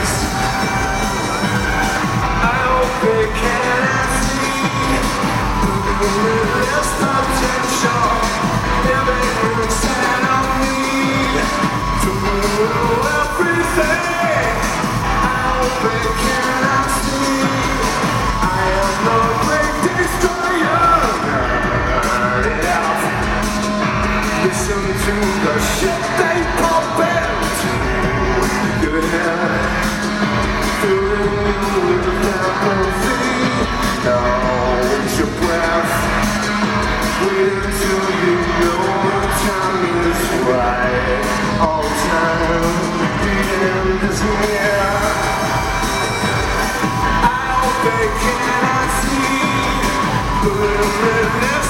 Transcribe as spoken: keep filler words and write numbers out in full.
I hope they can see this potential living inside of me to rule everything. I hope they cannot see I am the great destroyer. Listen to the shit they pump into your head, filling you with apathy. Now it's your breath. Wait until you know the time is right. All time, the end is near. I hope they cannot see, but if